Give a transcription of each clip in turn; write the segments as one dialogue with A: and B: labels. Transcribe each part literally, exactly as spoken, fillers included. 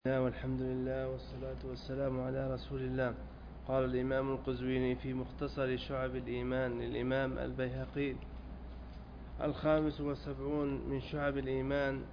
A: والحمد لله والصلاة والسلام على رسول الله. قال الإمام القزويني في مختصر شعب الإيمان للإمام البيهقي: الخامس والسبعون من شعب الإيمان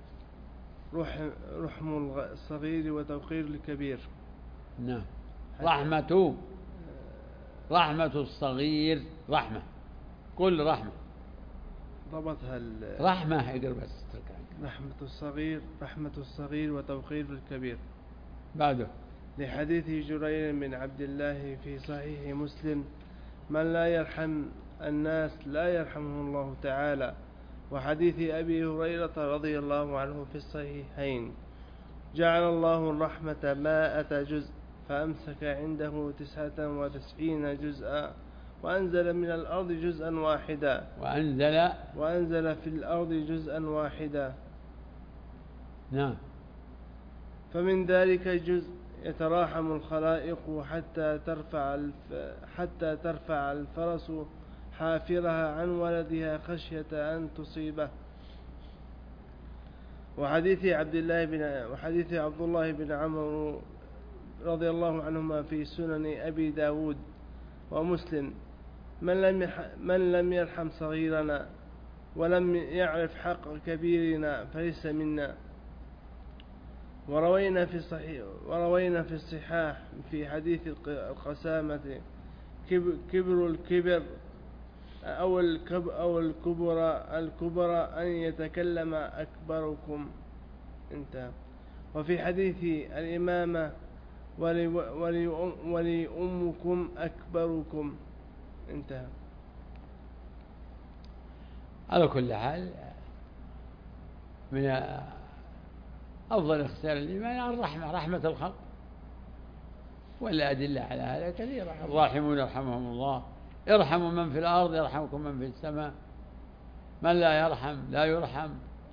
A: رحم الصغير وتوقير الكبير.
B: نعم. رحمة رحمة الصغير رحمة، كل رحمة
A: ضبطها
B: رحمة يقدر بس
A: رحمة الصغير رحمة الصغير وتوقير الكبير.
B: بعده
A: لحديث جرير بن عبد الله في صحيح مسلم: من لا يرحم الناس لا يرحمه الله تعالى. وحديث أبي هريرة رضي الله عنه في الصحيحين: جعل الله الرحمة مائة جزء فأمسك عنده تسعة وتسعين جزءا وأنزل من الأرض جزءا واحدا
B: وأنزل
A: وأنزل في الأرض جزءا واحدا.
B: نعم.
A: فمن ذلك جزء يتراحم الخلائق حتى ترفع الف... حتى ترفع الفرس حافرها عن ولدها خشية أن تصيبه. وحديث عبد الله بن وحديث عبد الله بن عمرو رضي الله عنهما في سنن أبي داود ومسلم: من لم يح... من لم يرحم صغيرنا ولم يعرف حق كبيرنا فليس منا. وروينا في الصحيح وروينا في الصحاح في حديث القسامة: كبر الكبر أو الكب أو الكبر الكبر أن يتكلم أكبركم. انتهى. وفي حديث الإمامة: ولأمكم أكبركم. انتهى.
B: على كل حال من أفضل اختيار الإيمان الرحمة، رحمة الخلق، والأدلة على هذا كثيرة. الراحمون يرحمهم الله، ارحموا من في الأرض يرحمكم من في السماء. من لا يرحم لا يرحم.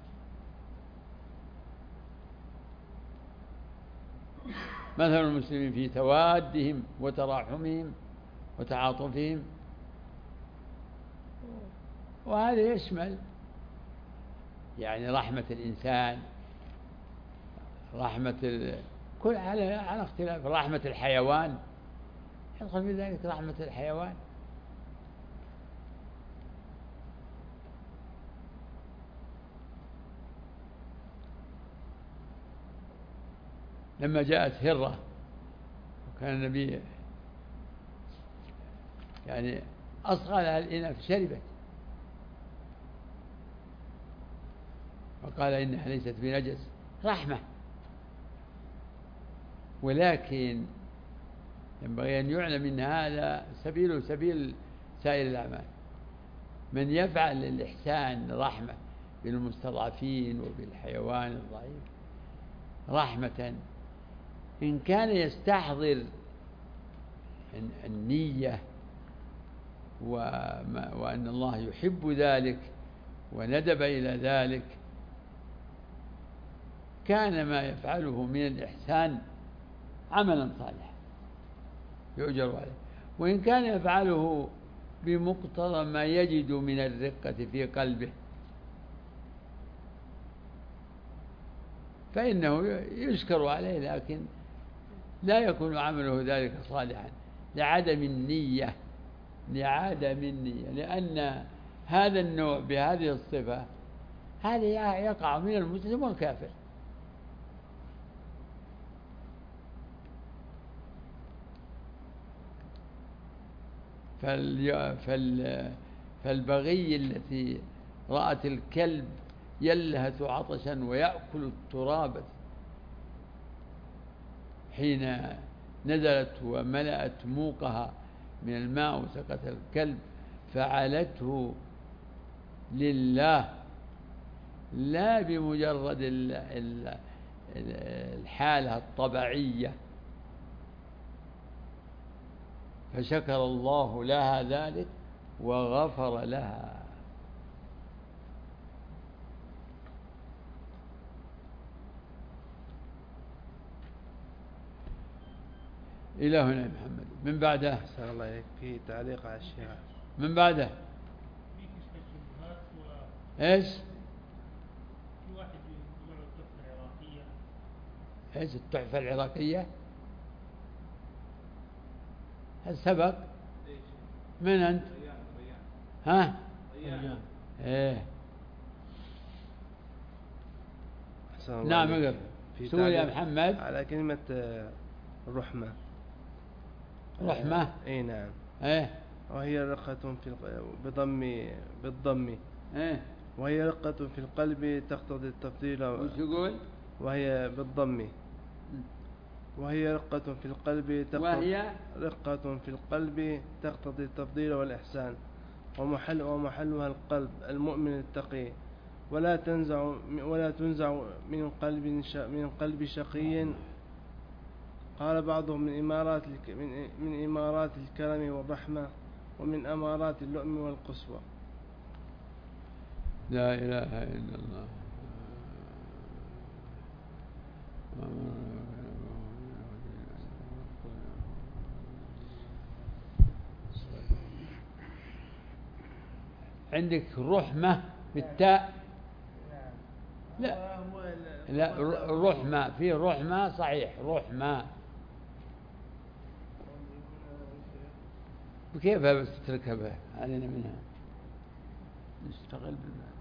B: مثل المسلمين في توادهم وتراحمهم وتعاطفهم، وهذا يشمل يعني رحمة الإنسان، رحمة ال... كل على على اختلاف. رحمة الحيوان يدخل في ذلك رحمة الحيوان. لما جاءت هرة وكان النبي يعني أصغى لها الإناء فشربت، وقال إنها ليست بنجس، رحمة. ولكن ينبغي أن يعلم أن هذا سبيله سبيل سائر الأعمال. من يفعل الإحسان رحمة بالمستضعفين وبالحيوان الضعيف رحمة، إن كان يستحضر النية وأن الله يحب ذلك وندب إلى ذلك، كان ما يفعله من الإحسان عملا صالحا يؤجر عليه. وإن كان يفعله بمقتضى ما يجد من الرقة في قلبه فإنه يشكر عليه، لكن لا يكون عمله ذلك صالحا لعدم النية لعدم النية لأن هذا النوع بهذه الصفة هذا يقع من المسلم والكافر. فال فالبغي التي رأت الكلب يلهث عطشا ويأكل التراب حين نزلت وملأت موقها من الماء وسقت الكلب فعلته لله، لا بمجرد الحالة الطبيعية، فشكر الله لها ذلك وغفر لها. إلى هنا يا محمد. من بعده
A: أحسن الله إليك في تعليق على الشيخ.
B: من بعده ايش؟
C: في واحد يقول القصة العراقية
B: ايش التحفة العراقية؟ هل سبق؟ من أنت؟ ها؟ ايه نعم اقرأ. سوري يا محمد.
A: على كلمة آه، رحمة.
B: رحمة.
A: آه، اي نعم.
B: ايه
A: وهي رقة في الق- بضم بالضم.
B: ايه
A: وهي رقة في القلب تقتضي التفضيل.
B: وش يقول؟
A: وهي بالضم. وهي رقة في القلب تقتضي
B: وهي
A: رقة في القلب تقتضي التفضيل والإحسان، ومحل ومحلها القلب المؤمن التقي، ولا تنزع ولا تنزع من قلب من قلب شقي. قال بعضهم من إمارات من من إمارات الكرم والرحمة، ومن أمارات اللؤم والقسوة.
B: لا إله إلا الله. عندك رحمة بالتاء؟ لا لا رحمة، في رحمة صحيح رحمة. كيف بس تتركها علينا منها؟ نستغل بالله.